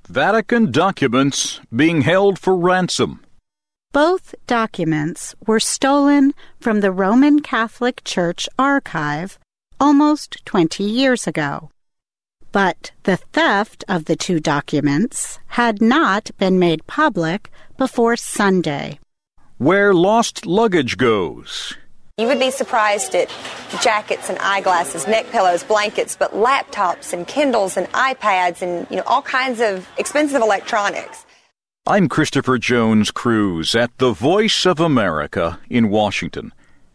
Vatican documents being held for ransom. Both documents were stolen from the Roman Catholic Church archive almost 20 years ago. But the theft of the two documents had not been made public before Sunday. Where lost luggage goes. You would be surprised at jackets and eyeglasses, neck pillows, blankets, but laptops and Kindles and iPads and, all kinds of expensive electronics. I'm Christopher Jones Cruz at the Voice of America in Washington.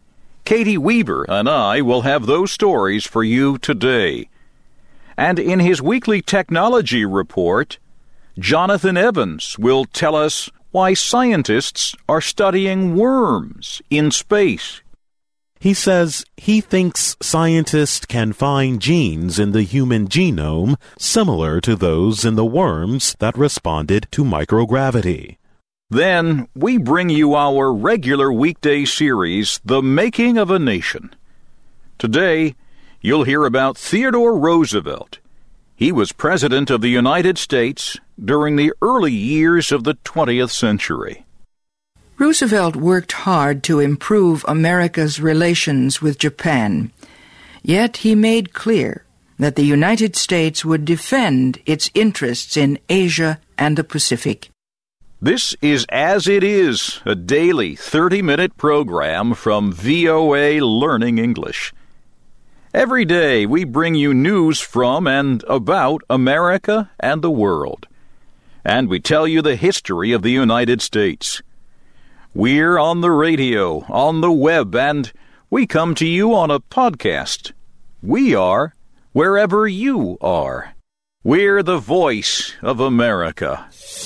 Katie Weaver and I will have those stories for you today. And in his weekly technology report, Jonathan Evans will tell us why scientists are studying worms in space. He says he thinks scientists can find genes in the human genome similar to those in the worms that responded to microgravity. Then we bring you our regular weekday series, The Making of a Nation. Today, you'll hear about Theodore Roosevelt. He was President of the United States during the early years of the 20th century. Roosevelt worked hard to improve America's relations with Japan, yet he made clear that the United States would defend its interests in Asia and the Pacific. This is As It Is, a daily 30-minute program from VOA Learning English. Every day we bring you news from and about America and the world. And we tell you the history of the United States. We're on the radio, on the web, and we come to you on a podcast. We are wherever you are. We're the Voice of America.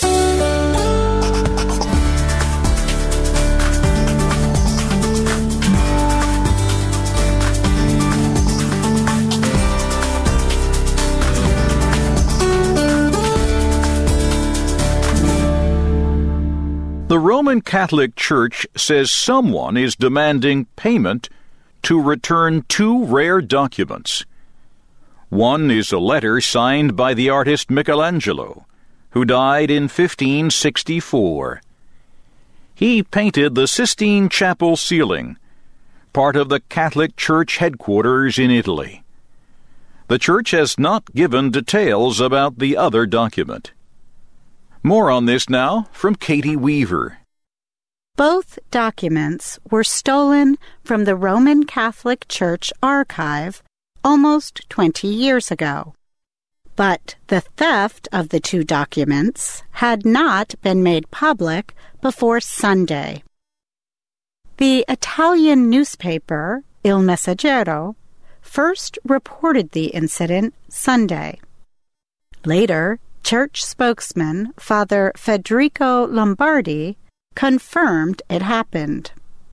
The Roman Catholic Church says someone is demanding payment to return two rare documents. One is a letter signed by the artist Michelangelo, who died in 1564. He painted the Sistine Chapel ceiling, part of the Catholic Church headquarters in Italy. The Church has not given details about the other document. More on this now from Katie Weaver. Both documents were stolen from the Roman Catholic Church archive almost 20 years ago. But the theft of the two documents had not been made public before Sunday. The Italian newspaper, Il Messaggero, first reported the incident Sunday. Later, Church spokesman Father Federico Lombardi confirmed it happened.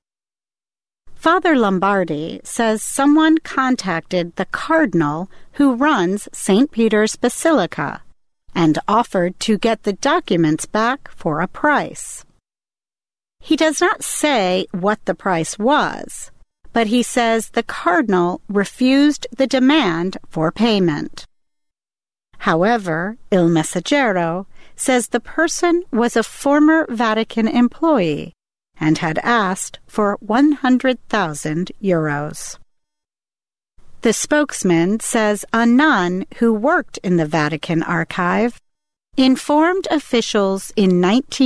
Father Lombardi says someone contacted the cardinal who runs St. Peter's Basilica and offered to get the documents back for a price. He does not say what the price was, but he says the cardinal refused the demand for payment. However, Il Messaggero says the person was a former Vatican employee and had asked for 100,000 euros. The spokesman says a nun who worked in the Vatican archive informed officials in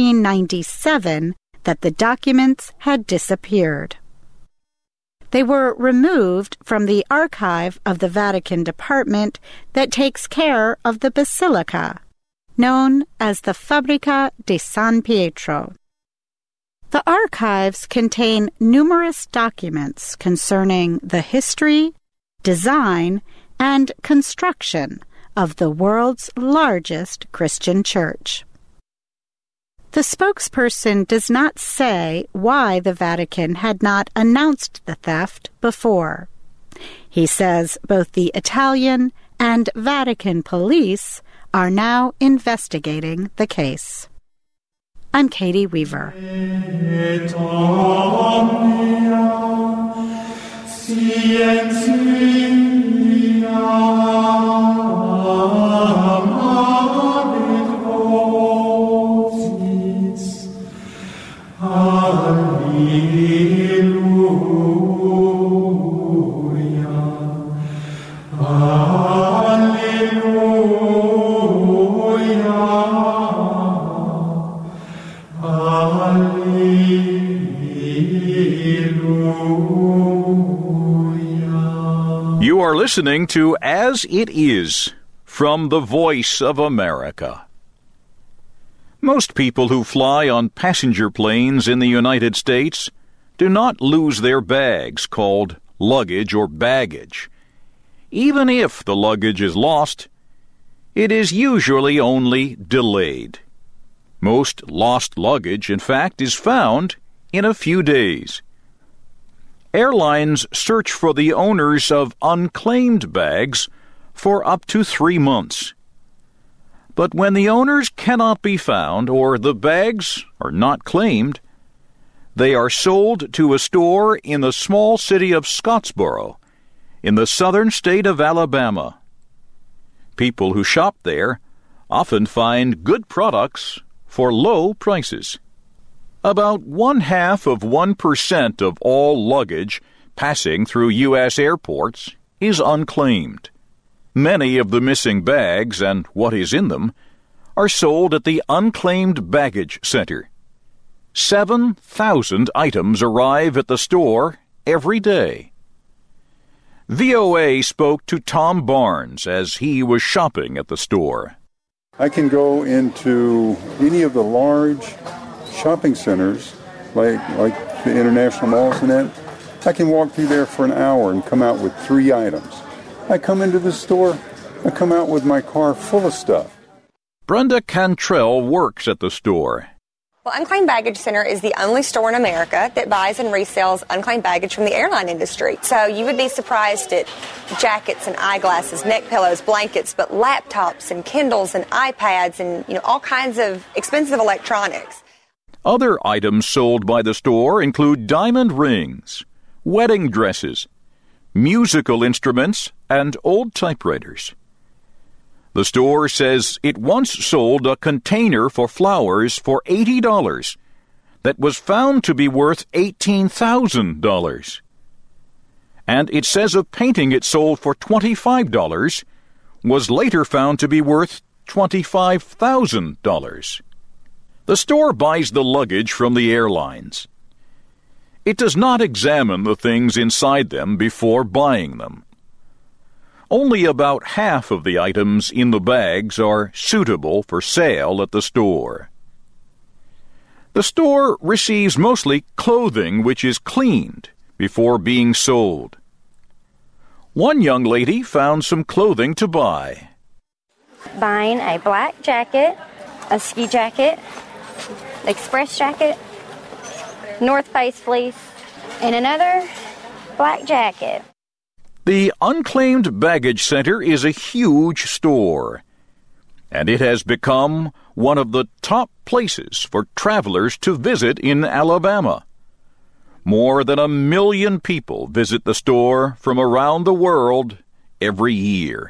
1997 that the documents had disappeared. They were removed from the archive of the Vatican department that takes care of the Basilica, known as the Fabbrica di San Pietro. The archives contain numerous documents concerning the history, design, and construction of the world's largest Christian church. The spokesperson does not say why the Vatican had not announced the theft before. He says both the Italian and Vatican police are now investigating the case. I'm Katie Weaver. listening to As It Is from the Voice of America. Most people who fly on passenger planes in the United States do not lose their bags, called luggage or baggage. Even if the luggage is lost, it is usually only delayed. Most lost luggage, in fact, is found in a few days. Airlines search for the owners of unclaimed bags for up to 3 months. But when the owners cannot be found or the bags are not claimed, they are sold to a store in the small city of Scottsboro, in the southern state of Alabama. People who shop there often find good products for low prices. About 0.5% of all luggage passing through U.S. airports is unclaimed. Many of the missing bags and what is in them are sold at the Unclaimed Baggage Center. 7,000 items arrive at the store every day. VOA spoke to Tom Barnes as he was shopping at the store. I can go into any of the large shopping centers, like the international malls and that. I can walk through there for an hour and come out with 3 items. I come into the store, I come out with my car full of stuff. Brenda Cantrell works at the store. Well, Unclaimed Baggage Center is the only store in America that buys and resells unclaimed baggage from the airline industry. So you would be surprised at jackets and eyeglasses, neck pillows, blankets, but laptops and Kindles and iPads and all kinds of expensive electronics. Other items sold by the store include diamond rings, wedding dresses, musical instruments, and old typewriters. The store says it once sold a container for flowers for $80 that was found to be worth $18,000. And it says a painting it sold for $25 was later found to be worth $25,000. The store buys the luggage from the airlines. It does not examine the things inside them before buying them. Only about half of the items in the bags are suitable for sale at the store. The store receives mostly clothing which is cleaned before being sold. One young lady found some clothing to buy. Buying a black jacket, a ski jacket, express jacket, North Face fleece, and another black jacket. The Unclaimed Baggage Center is a huge store, and it has become one of the top places for travelers to visit in Alabama. More than 1 million people visit the store from around the world every year.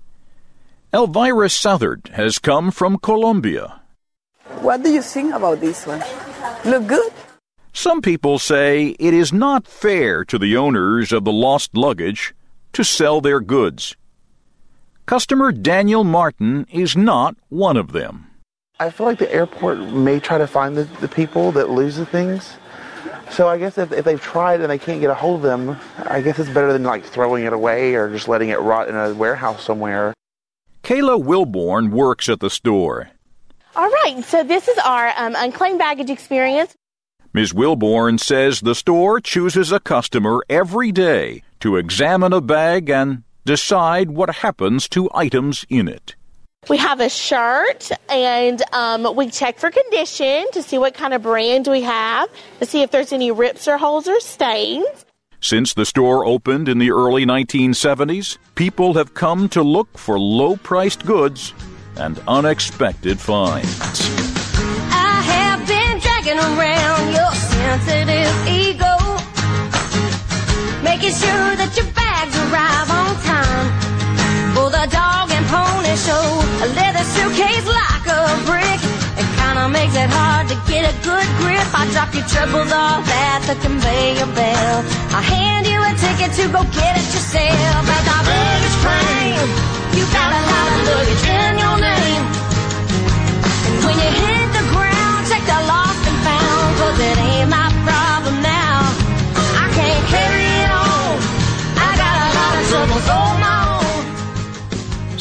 Elvira Southard has come from Colombia. What do you think about this one? Look good? Some people say it is not fair to the owners of the lost luggage to sell their goods. Customer Daniel Martin is not one of them. I feel like the airport may try to find the people that lose the things. So I guess if they've tried and they can't get a hold of them, I guess it's better than throwing it away or just letting it rot in a warehouse somewhere. Kayla Wilborn works at the store. All right, so this is our unclaimed baggage experience. Ms. Wilborn says the store chooses a customer every day to examine a bag and decide what happens to items in it. We have a shirt, and we check for condition to see what kind of brand we have, to see if there's any rips or holes or stains. Since the store opened in the early 1970s, people have come to look for low-priced goods and unexpected finds. I have been dragging around your sensitive ego, making sure that your bags arrive on time for the dog and pony show. A leather suitcase like a brick, it kinda makes it hard to get a good grip. I drop your troubles off at the conveyor belt, I hand you a ticket to go get it yourself. At the baggage claim, you got a lot of luggage in your name, and when you hit the ground, check the lost and found, 'cause it ain't my problem now. I can't carry it on, I got a lot of troubles on my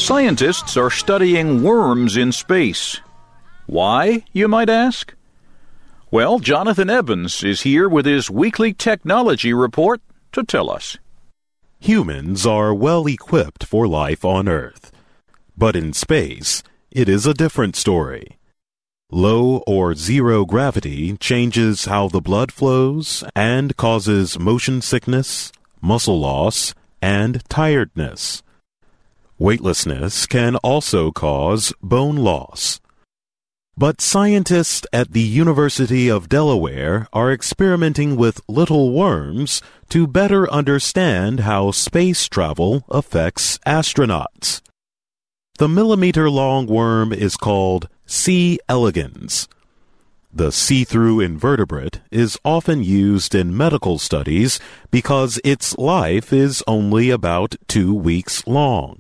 Scientists are studying worms in space. Why, you might ask? Well, Jonathan Evans is here with his weekly technology report to tell us. Humans are well equipped for life on Earth. But in space, it is a different story. Low or zero gravity changes how the blood flows and causes motion sickness, muscle loss, and tiredness. Weightlessness can also cause bone loss. But scientists at the University of Delaware are experimenting with little worms to better understand how space travel affects astronauts. The millimeter-long worm is called C. elegans. The see-through invertebrate is often used in medical studies because its life is only about 2 weeks long.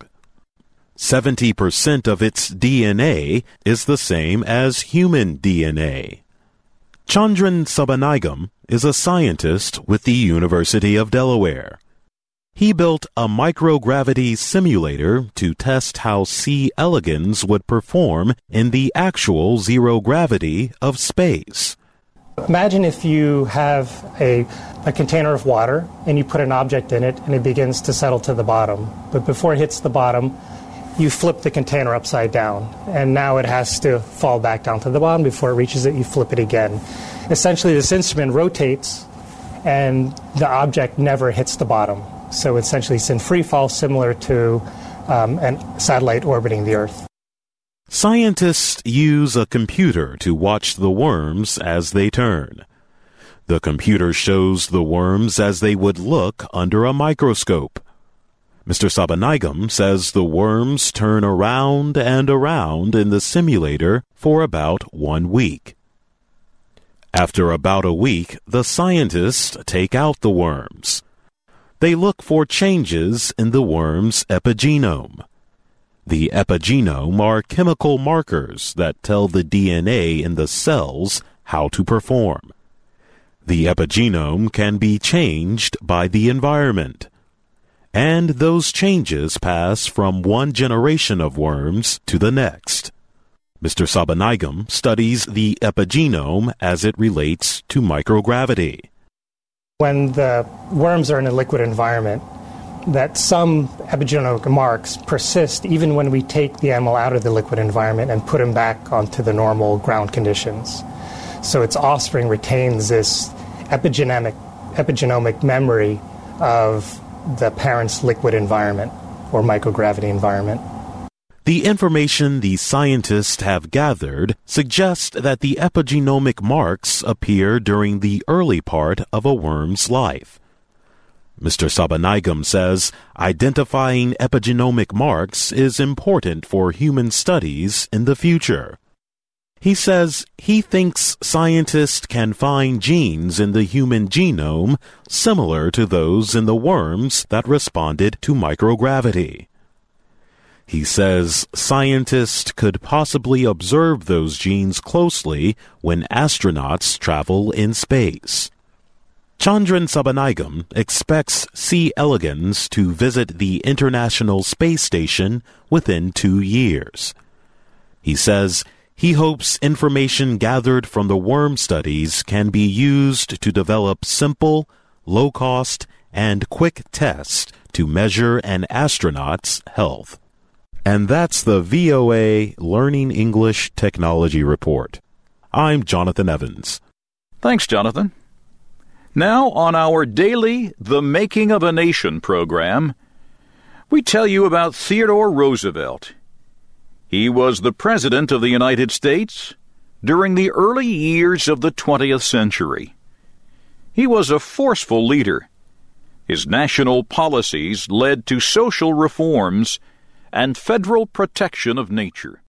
70% of its DNA is the same as human DNA. Chandran Sabanigam is a scientist with the University of Delaware. He built a microgravity simulator to test how C. elegans would perform in the actual zero gravity of space. Imagine if you have a container of water and you put an object in it and it begins to settle to the bottom. But before it hits the bottom, you flip the container upside down, and now it has to fall back down to the bottom. Before it reaches it, you flip it again. Essentially, this instrument rotates, and the object never hits the bottom. So essentially, it's in free fall, similar to a satellite orbiting the Earth. Scientists use a computer to watch the worms as they turn. The computer shows the worms as they would look under a microscope. Mr. Sabanigam says the worms turn around and around in the simulator for about 1 week. After about a week, the scientists take out the worms. They look for changes in the worm's epigenome. The epigenome are chemical markers that tell the DNA in the cells how to perform. The epigenome can be changed by the environment. And those changes pass from one generation of worms to the next. Mr. Sabanigam studies the epigenome as it relates to microgravity. When the worms are in a liquid environment, that some epigenomic marks persist even when we take the animal out of the liquid environment and put him back onto the normal ground conditions. So its offspring retains this epigenomic memory of the parent's liquid environment or microgravity environment. The information the scientists have gathered suggests that the epigenomic marks appear during the early part of a worm's life. Mr. Sabanigam says identifying epigenomic marks is important for human studies in the future. He says he thinks scientists can find genes in the human genome similar to those in the worms that responded to microgravity. He says scientists could possibly observe those genes closely when astronauts travel in space. Chandran Sabanigam expects C. elegans to visit the International Space Station within 2 years. He says he hopes information gathered from the worm studies can be used to develop simple, low-cost, and quick tests to measure an astronaut's health. And that's the VOA Learning English Technology Report. I'm Jonathan Evans. Thanks, Jonathan. Now, on our daily The Making of a Nation program, we tell you about Theodore Roosevelt. He was the President of the United States during the early years of the 20th century. He was a forceful leader. His national policies led to social reforms and federal protection of nature.